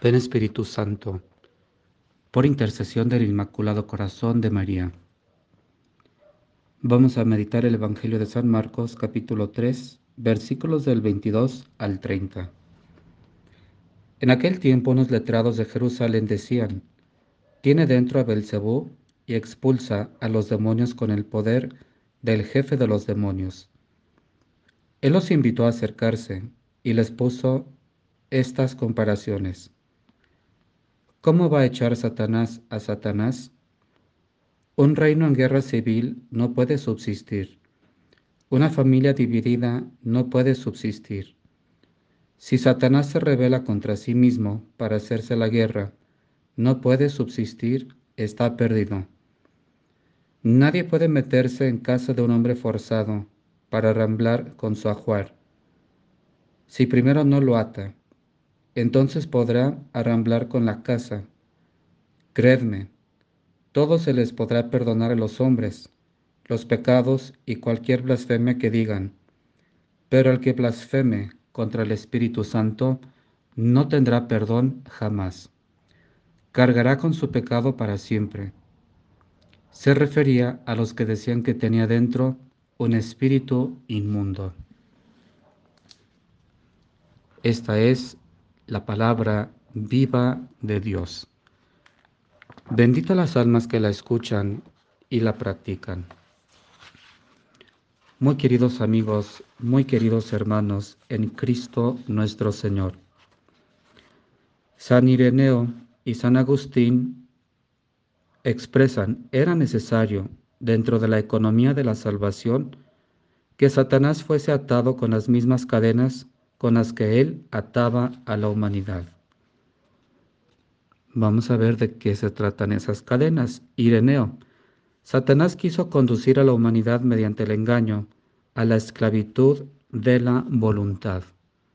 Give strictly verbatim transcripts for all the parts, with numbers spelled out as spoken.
Ven Espíritu Santo, por intercesión del Inmaculado Corazón de María. Vamos a meditar el Evangelio de San Marcos, capítulo tres, versículos del veintidós al treinta. En aquel tiempo unos letrados de Jerusalén decían: tiene dentro a Belcebú y expulsa a los demonios con el poder del jefe de los demonios. Él los invitó a acercarse y les puso estas comparaciones. ¿Cómo va a echar Satanás a Satanás? Un reino en guerra civil no puede subsistir. Una familia dividida no puede subsistir. Si Satanás se rebela contra sí mismo para hacerse la guerra, no puede subsistir, está perdido. Nadie puede meterse en casa de un hombre forzado para arramblar con su ajuar. Si primero no lo ata, entonces podrá arramblar con la casa. Creedme, todo se les podrá perdonar a los hombres, los pecados y cualquier blasfemia que digan, pero el que blasfeme contra el Espíritu Santo no tendrá perdón jamás. Cargará con su pecado para siempre. Se refería a los que decían que tenía dentro un espíritu inmundo. Esta es la palabra viva de Dios. Bendita las almas que la escuchan y la practican. Muy queridos amigos, muy queridos hermanos en Cristo nuestro Señor. San Ireneo y San Agustín expresan: era necesario, dentro de la economía de la salvación, que Satanás fuese atado con las mismas cadenas con las que él ataba a la humanidad. Vamos a ver de qué se tratan esas cadenas. Ireneo: Satanás quiso conducir a la humanidad mediante el engaño a la esclavitud de la voluntad.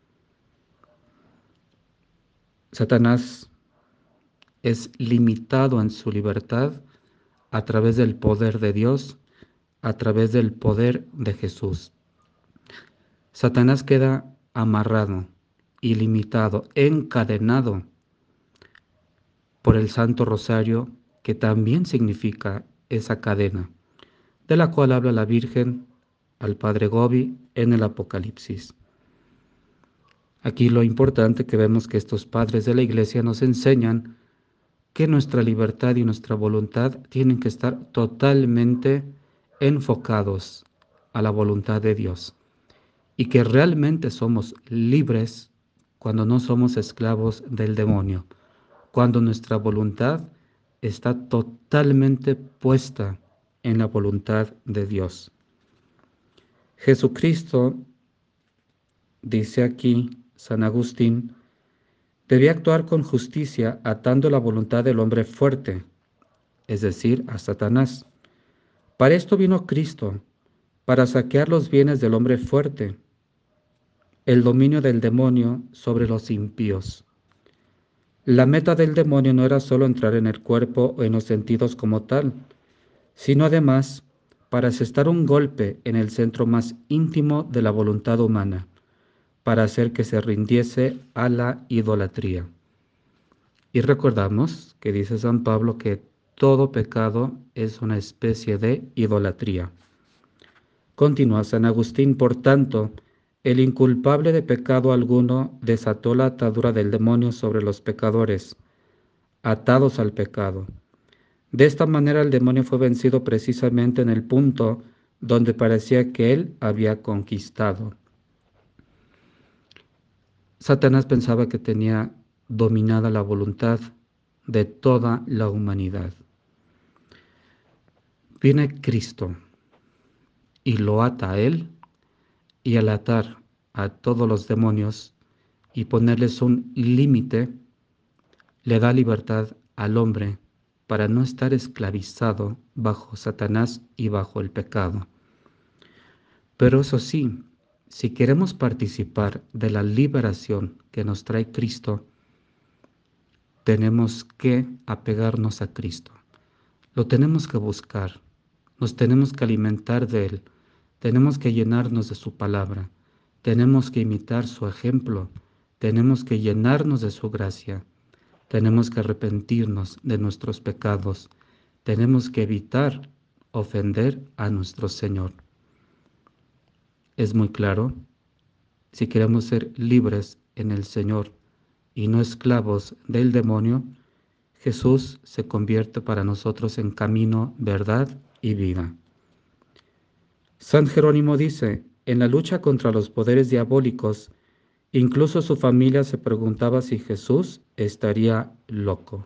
Satanás es limitado en su libertad a través del poder de Dios, a través del poder de Jesús. Satanás queda amarrado, ilimitado, encadenado por el Santo Rosario, que también significa esa cadena, de la cual habla la Virgen al Padre Gobi en el Apocalipsis. Aquí lo importante que vemos que estos padres de la Iglesia nos enseñan que nuestra libertad y nuestra voluntad tienen que estar totalmente enfocados a la voluntad de Dios y que realmente somos libres cuando no somos esclavos del demonio, cuando nuestra voluntad está totalmente puesta en la voluntad de Dios. Jesucristo, dice aquí San Agustín, debía actuar con justicia atando la voluntad del hombre fuerte, es decir, a Satanás. Para esto vino Cristo, para saquear los bienes del hombre fuerte, el dominio del demonio sobre los impíos. La meta del demonio no era solo entrar en el cuerpo o en los sentidos como tal, sino además para asestar un golpe en el centro más íntimo de la voluntad humana, para hacer que se rindiese a la idolatría. Y recordamos que dice San Pablo que todo pecado es una especie de idolatría. Continúa San Agustín: por tanto, el inculpable de pecado alguno desató la atadura del demonio sobre los pecadores, atados al pecado. De esta manera el demonio fue vencido precisamente en el punto donde parecía que él había conquistado. Satanás pensaba que tenía dominada la voluntad de toda la humanidad. Viene Cristo y lo ata a él, y al atar a todos los demonios y ponerles un límite, le da libertad al hombre para no estar esclavizado bajo Satanás y bajo el pecado. Pero eso sí, si queremos participar de la liberación que nos trae Cristo, tenemos que apegarnos a Cristo. Lo tenemos que buscar, nos tenemos que alimentar de Él, tenemos que llenarnos de su palabra, tenemos que imitar su ejemplo, tenemos que llenarnos de su gracia, Tenemos que arrepentirnos de nuestros pecados. Tenemos que evitar ofender a nuestro Señor. Es muy claro, si queremos ser libres en el Señor y no esclavos del demonio, Jesús se convierte para nosotros en camino, verdad y vida. San Jerónimo dice, en la lucha contra los poderes diabólicos, incluso su familia se preguntaba si Jesús estaría loco.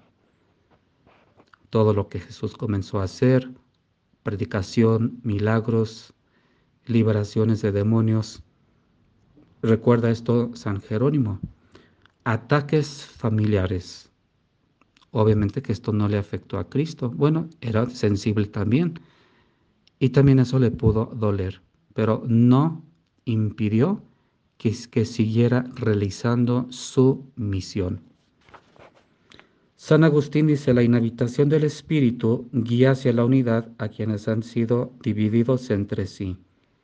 Todo lo que Jesús comenzó a hacer, predicación, milagros, liberaciones de demonios. Recuerda esto San Jerónimo. Ataques familiares. Obviamente que esto no le afectó a Cristo. Bueno, era sensible también. Y también eso le pudo doler. Pero no impidió que, que siguiera realizando su misión. San Agustín dice, la inhabitación del Espíritu guía hacia la unidad a quienes han sido divididos entre sí.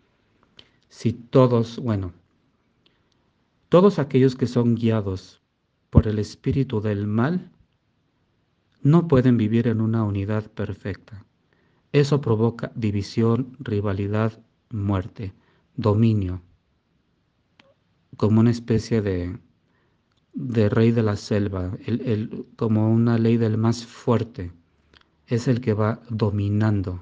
Si todos, bueno, todos aquellos que son guiados por el espíritu del mal, no pueden vivir en una unidad perfecta. Eso provoca división, rivalidad, muerte, dominio, como una especie de, de rey de la selva, el, el, como una ley del más fuerte. Es el que va dominando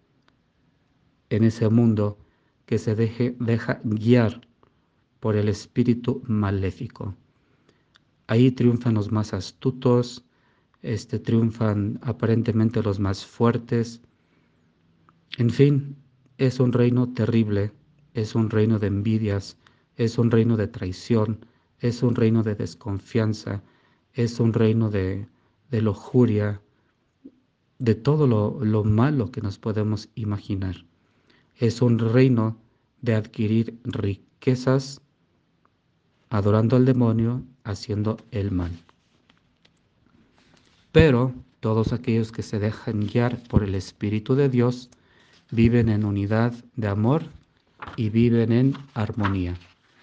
en ese mundo que se deje, deja guiar por el espíritu maléfico. Ahí triunfan los más astutos, este, triunfan aparentemente los más fuertes. En fin, es un reino terrible, es un reino de envidias, es un reino de traición, es un reino de desconfianza, es un reino de, de lujuria, de todo lo, lo malo que nos podemos imaginar. Es un reino de adquirir riquezas, adorando al demonio, haciendo el mal. Pero todos aquellos que se dejan guiar por el Espíritu de Dios viven en unidad de amor y viven en armonía.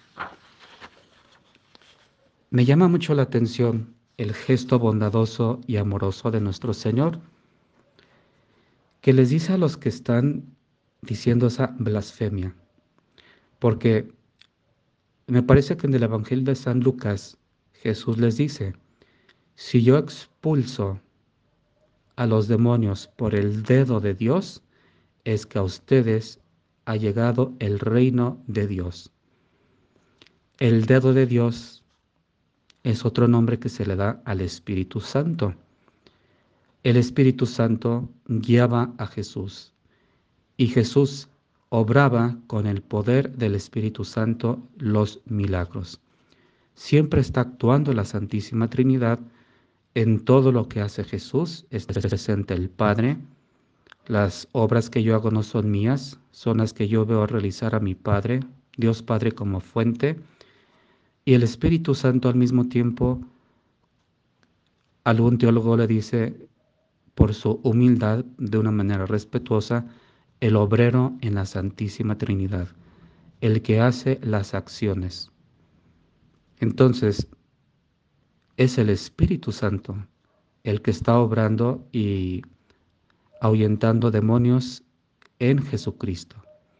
Me llama mucho la atención el gesto bondadoso y amoroso de nuestro Señor, que les dice a los que están diciendo esa blasfemia, porque me parece que en el Evangelio de San Lucas Jesús les dice, si yo expulso a los demonios por el dedo de Dios, es que a ustedes ha llegado el reino de Dios. El dedo de Dios es otro nombre que se le da al Espíritu Santo. El Espíritu Santo guiaba a Jesús y Jesús obraba con el poder del Espíritu Santo los milagros. Siempre está actuando la Santísima Trinidad en todo lo que hace Jesús. Está presente el Padre. Las obras que yo hago no son mías, son las que yo veo realizar a mi Padre, Dios Padre como fuente, y el Espíritu Santo al mismo tiempo. Algún teólogo le dice, por su humildad, de una manera respetuosa, el obrero en la Santísima Trinidad, el que hace las acciones. Entonces, es el Espíritu Santo el que está obrando y ahuyentando demonios en Jesucristo.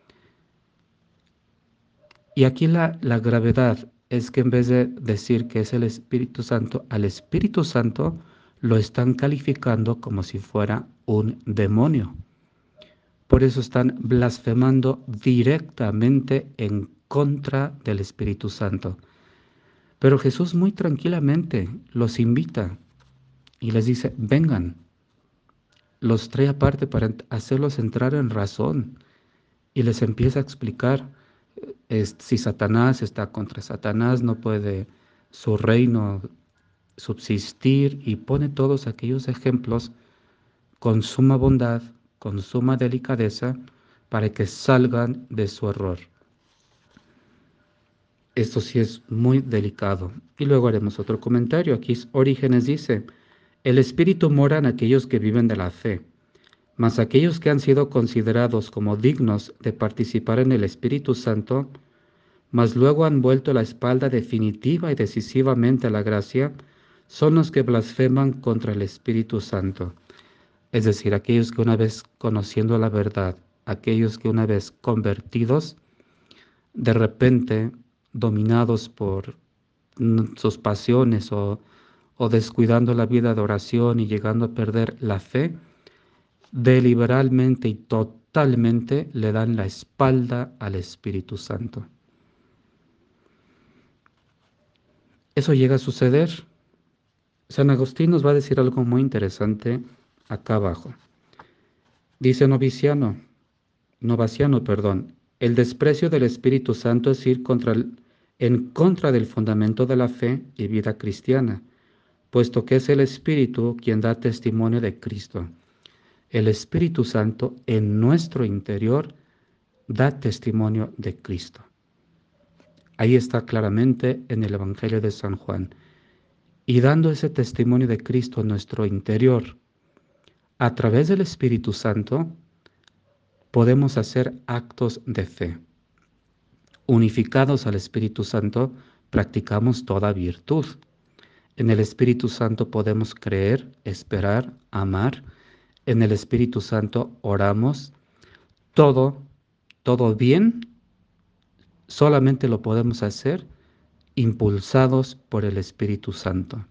Y aquí la, la gravedad es que en vez de decir que es el Espíritu Santo, al Espíritu Santo lo están calificando como si fuera un demonio. Por eso están blasfemando directamente en contra del Espíritu Santo. Pero Jesús muy tranquilamente los invita y les dice, vengan. Los trae aparte para hacerlos entrar en razón y les empieza a explicar es, si Satanás está contra Satanás, no puede su reino subsistir, y pone todos aquellos ejemplos con suma bondad, con suma delicadeza, para que salgan de su error. Esto sí es muy delicado. Y luego haremos otro comentario. Aquí Orígenes dice, el Espíritu mora en aquellos que viven de la fe, mas aquellos que han sido considerados como dignos de participar en el Espíritu Santo, mas luego han vuelto la espalda definitiva y decisivamente a la gracia, son los que blasfeman contra el Espíritu Santo. Es decir, aquellos que una vez conociendo la verdad, aquellos que una vez convertidos, de repente, dominados por mm, sus pasiones o, o descuidando la vida de oración y llegando a perder la fe, deliberalmente y totalmente le dan la espalda al Espíritu Santo. Eso llega a suceder. San Agustín nos va a decir algo muy interesante acá abajo. Dice Noviciano, Novaciano, perdón, el desprecio del Espíritu Santo es ir contra el- en contra del fundamento de la fe y vida cristiana, puesto que es el Espíritu quien da testimonio de Cristo. El Espíritu Santo en nuestro interior da testimonio de Cristo. Ahí está claramente en el Evangelio de San Juan. Y dando ese testimonio de Cristo en nuestro interior, a través del Espíritu Santo, podemos hacer actos de fe. Unificados al Espíritu Santo, practicamos toda virtud. En el Espíritu Santo podemos creer, esperar, amar. En el Espíritu Santo oramos. Todo, todo bien, solamente lo podemos hacer impulsados por el Espíritu Santo.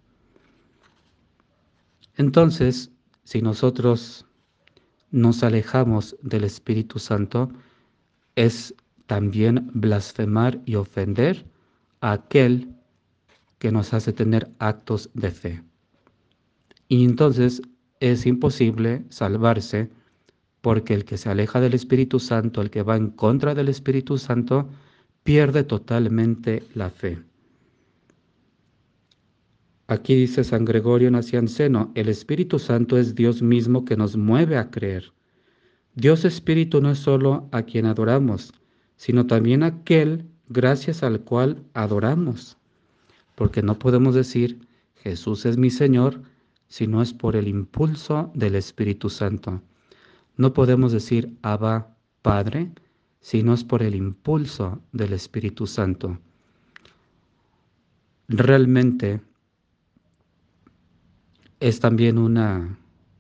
Entonces, si nosotros nos alejamos del Espíritu Santo, es también blasfemar y ofender a aquel que nos hace tener actos de fe. Y entonces es imposible salvarse porque el que se aleja del Espíritu Santo, el que va en contra del Espíritu Santo, pierde totalmente la fe. Aquí dice San Gregorio Nacianceno, el Espíritu Santo es Dios mismo que nos mueve a creer. Dios Espíritu no es solo a quien adoramos, sino también aquel gracias al cual adoramos. Porque no podemos decir Jesús es mi Señor si no es por el impulso del Espíritu Santo. No podemos decir Abba, Padre, si no es por el impulso del Espíritu Santo. Realmente es también una,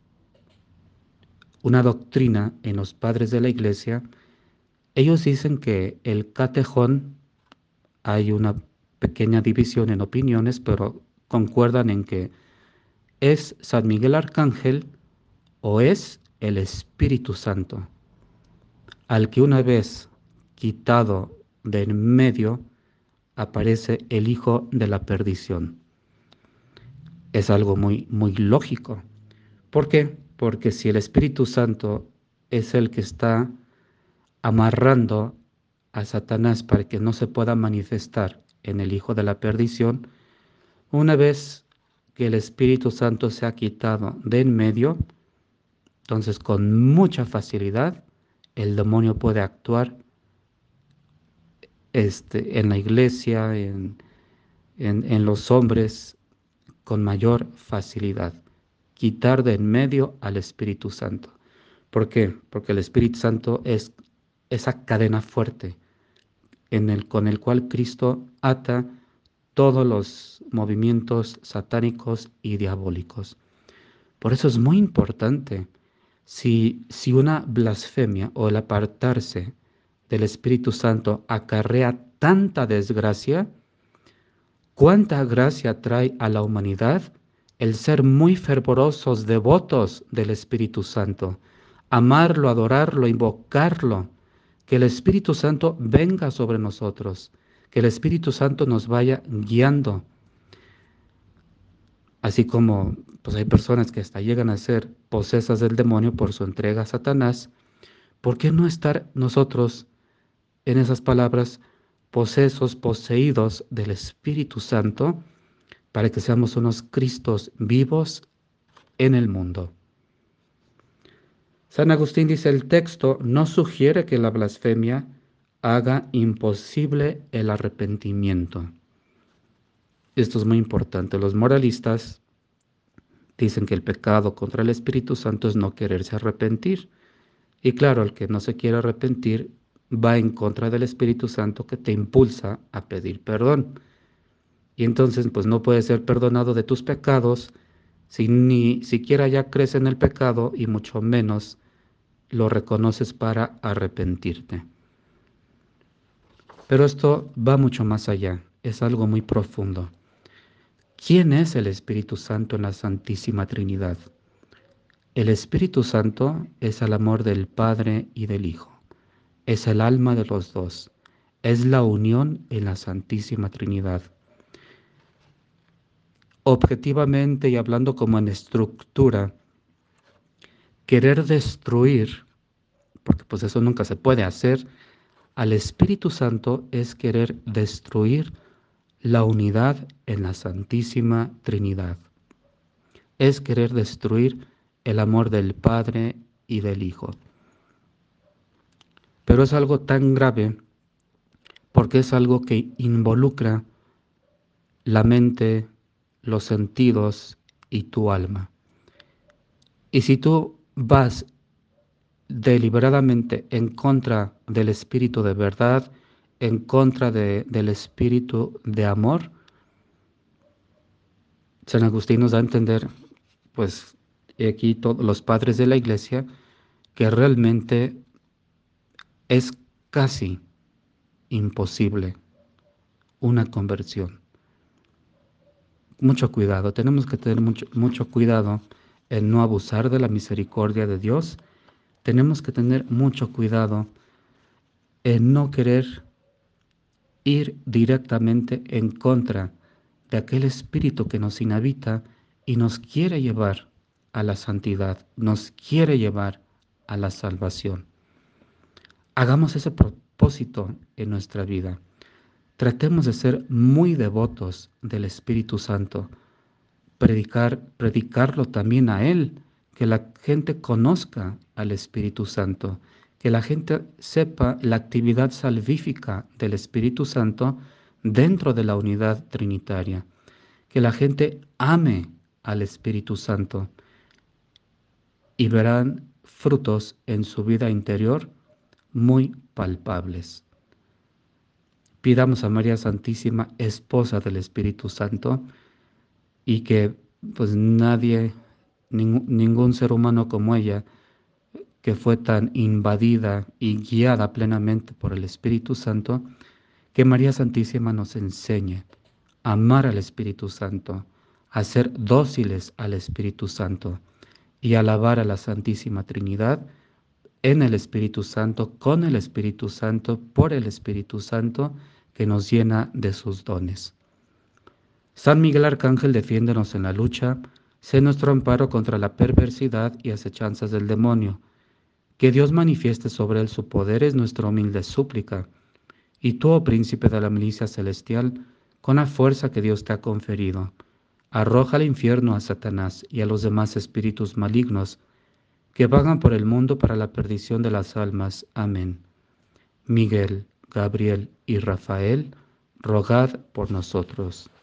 una doctrina en los padres de la Iglesia. Ellos dicen que el catejón, hay una pequeña división en opiniones, pero concuerdan en que es San Miguel Arcángel o es el Espíritu Santo, al que una vez quitado de en medio aparece el hijo de la perdición. Es algo muy, muy lógico. ¿Por qué? Porque si el Espíritu Santo es el que está amarrando a Satanás para que no se pueda manifestar en el hijo de la perdición, una vez que el Espíritu Santo se ha quitado de en medio, entonces con mucha facilidad el demonio puede actuar este, en la iglesia, en, en, en los hombres, con mayor facilidad. Quitar de en medio al Espíritu Santo. ¿Por qué? Porque el Espíritu Santo es esa cadena fuerte en el, con el cual Cristo ata todos los movimientos satánicos y diabólicos. Por eso es muy importante, si, si una blasfemia o el apartarse del Espíritu Santo acarrea tanta desgracia, cuánta gracia trae a la humanidad el ser muy fervorosos devotos del Espíritu Santo, amarlo, adorarlo, invocarlo, que el Espíritu Santo venga sobre nosotros, que el Espíritu Santo nos vaya guiando. Así como pues hay personas que hasta llegan a ser posesas del demonio por su entrega a Satanás, ¿por qué no estar nosotros, en esas palabras, posesos, poseídos del Espíritu Santo, para que seamos unos Cristos vivos en el mundo? San Agustín dice, el texto no sugiere que la blasfemia haga imposible el arrepentimiento. Esto es muy importante. Los moralistas dicen que el pecado contra el Espíritu Santo es no quererse arrepentir. Y claro, el que no se quiere arrepentir va en contra del Espíritu Santo que te impulsa a pedir perdón. Y entonces pues no puedes ser perdonado de tus pecados si ni siquiera ya crees en el pecado y mucho menos lo reconoces para arrepentirte. Pero esto va mucho más allá, es algo muy profundo. ¿Quién es el Espíritu Santo en la Santísima Trinidad? El Espíritu Santo es el amor del Padre y del Hijo, es el alma de los dos, es la unión en la Santísima Trinidad. Objetivamente y hablando como en estructura, querer destruir, porque pues eso nunca se puede hacer, al Espíritu Santo es querer destruir la unidad en la Santísima Trinidad. Es querer destruir el amor del Padre y del Hijo. Pero es algo tan grave porque es algo que involucra la mente, los sentidos y tu alma. Y si tú vas deliberadamente en contra del espíritu de verdad, en contra de, del espíritu de amor, San Agustín nos da a entender, pues aquí todos los padres de la Iglesia, que realmente es casi imposible una conversión. Mucho cuidado, tenemos que tener mucho, mucho cuidado en no abusar de la misericordia de Dios. Tenemos que tener mucho cuidado en no querer ir directamente en contra de aquel espíritu que nos inhabita y nos quiere llevar a la santidad, nos quiere llevar a la salvación. Hagamos ese propósito en nuestra vida. Tratemos de ser muy devotos del Espíritu Santo, predicar, predicarlo también a Él, que la gente conozca al Espíritu Santo, que la gente sepa la actividad salvífica del Espíritu Santo dentro de la unidad trinitaria, que la gente ame al Espíritu Santo y verán frutos en su vida interior muy palpables. Pidamos a María Santísima, esposa del Espíritu Santo, y que pues nadie, ning- ningún ser humano como ella, que fue tan invadida y guiada plenamente por el Espíritu Santo, que María Santísima nos enseñe a amar al Espíritu Santo, a ser dóciles al Espíritu Santo y alabar a la Santísima Trinidad en el Espíritu Santo, con el Espíritu Santo, por el Espíritu Santo que nos llena de sus dones. San Miguel Arcángel, defiéndonos en la lucha, sé nuestro amparo contra la perversidad y acechanzas del demonio. Que Dios manifieste sobre él su poder es nuestra humilde súplica. Y tú, oh príncipe de la milicia celestial, con la fuerza que Dios te ha conferido, arroja al infierno a Satanás y a los demás espíritus malignos que vagan por el mundo para la perdición de las almas. Amén. Miguel, Gabriel y Rafael, rogad por nosotros.